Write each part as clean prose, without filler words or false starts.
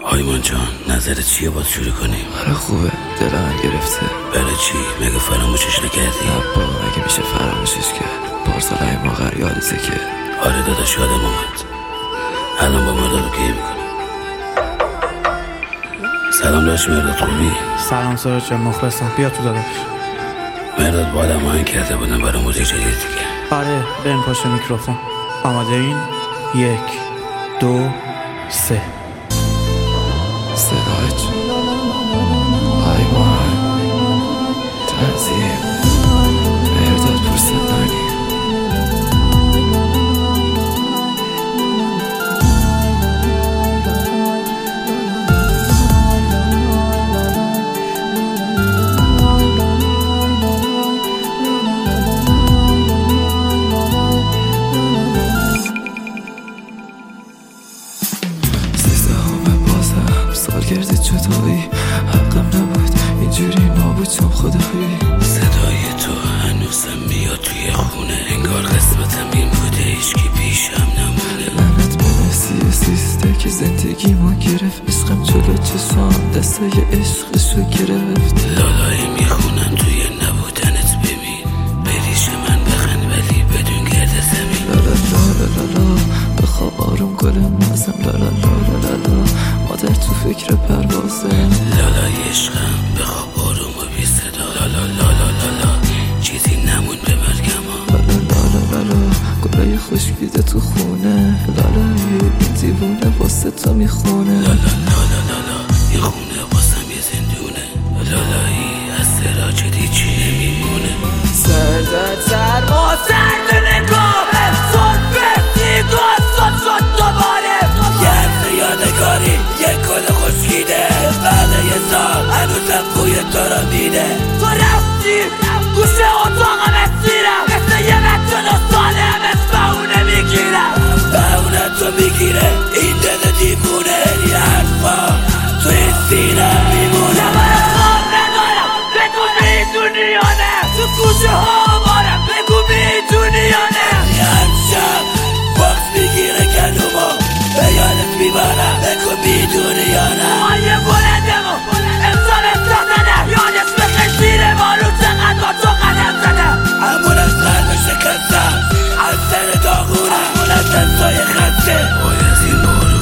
آیمان جان نظرت چیه باید شروع کنیم؟ آره خوبه، دلم گرفته. برای چی؟ مگه فراموشش نکردی؟ نه با مگه میشه فراموشش کرد؟ پارسالای ما غر یادته که آره داداش یادم اومد. الان با مرداد کی میکنم. سلام داشت مرداد، خوبی؟ سلام سراج جان، مخلصم. بیا تو داداش. مرداد با آدم آهنگ کرده بودم برای موزیک جدید دیگه. آره بریم پشت میکروفون. آماده این؟ 1 2 3. سراج آیمان تنظیم مرداد پورسنانی. سالگرد جدایی حقم نبود اینجوری نابود چون خدایی. صدای تو هنوزم میاد توی خونه، انگار قسمتم این بوده هیچکی پیشم نمونه. لعنت به سیسته که زندگی ما گرفت، عشقم جلو چشام دستای عشقشو گرفت. لالایی میخونن توی نبودنت، ببین بریش من بخن ولی بدون گرد زمین. لالا لالا لالا بخواب آروم گل نازم. لالا لالا لالا مادر تو فکر پروازه. لالای عشقم بخواب آروم و بی صدا. لالا لالا لالا چیزی نمون به مرگم ها. لالا لالا لالا گلای خشکیده تو خونه. لالا این دیوونه واسه تو میخونه. لالا لالا لالا این خونه واسم یه زندونه. لالایی از سراج دیچی نمیمونه. سردت سرما سرد نگاه صرفه دیگاه شد دوباره. یه یادگاری یه گل خشکیده، بعد یه سال هنوزم بوی تو را میده. تو رفتی گوشه اتاقم اسیرم، مثل یه بچه 2 ساله همه بهونه میگیرم. بهونه تو میگیره این دل دیوونه. یه حرفا تو این سینه میمونه. من خواب ندارم بگو میدونی یا نه، تو گوشه ها بارم بگو میدونی یا نه. یه هر شب باکس میگیره گلومو، به یادت میبارم بگو میدونی یا نه. مایه بلندم و انسان استخدنه، یادش بخیر زیر بارو چقدر با تو قدم زده. همون از قلب شکستم، از سر داغونه، همون از دستای خسته وای از این بارون.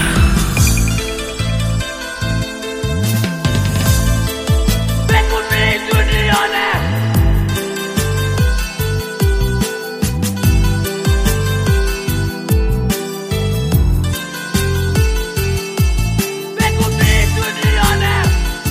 بگو میدونی یا نه. بگو میدونی یا نه.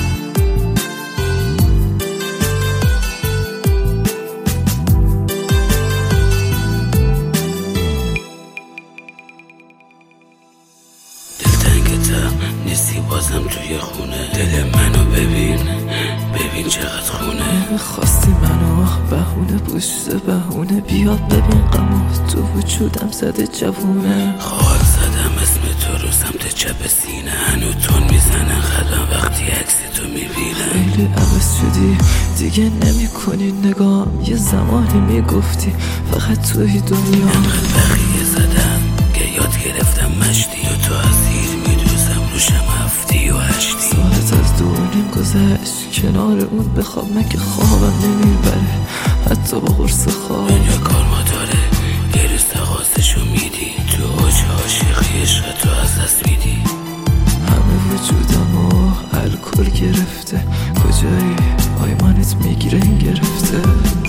دلتنگتم نیستی بازم توی خونه. دل منو ببین چقدر خونه. خواستی منو بهونه پشت بهونه، بیا ببین غمو تو وجودم زده جوونه. خال زدم اسم تو رو سمت چپ سینه، هنو تون میزنن قدم وقتی عکس تو میبینم. خیلی عوض شدی دیگه نمی کنی نگام، یه زمانی میگفتی فقط توی دنیا. انقدر بقیه زدم که یاد گرفتم مشتی و تو از زیر میدوزم روشم 7 و 8. ساعت از 2:30 گذشت کنار اون بخواب، مگه خوابم نمیبره حتی با قرص خواب. دنیا کار ما داره یه روز تقاضشو میدی، تو اوج عاشقی عشق تو از دست میدی. همه وجودمو الکل گرفته، کجایی آیمانت میگیرن گرفته.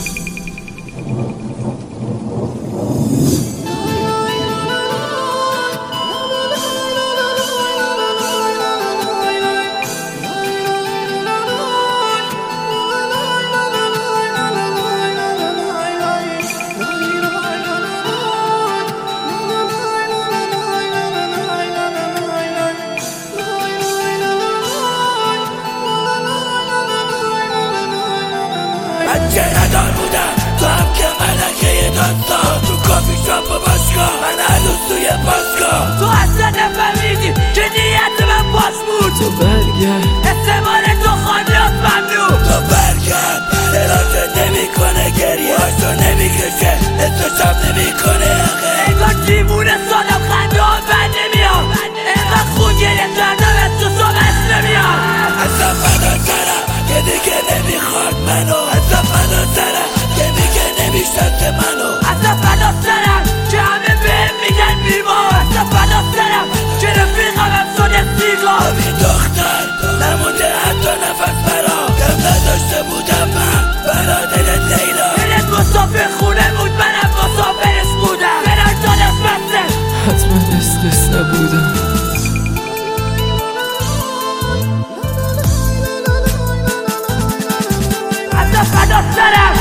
من که ندار بودم تو هم که ملکه داستان. تو کافی شاپ و باشگاه من هنوز توی باشگاه. تو اصلا نفهمیدی که نیت من باش بود. تو برگرد استعمال تو خانیات ممنوع. تو برگرد سراجه نمی کنه گریه هاشو نمی کشه اسمشم نمی کنه. انگار دیمونه سالم خنده ها بند نمیام، انقدر خون گریه کردم حتما عشقش نبودم. حتی فدا سرم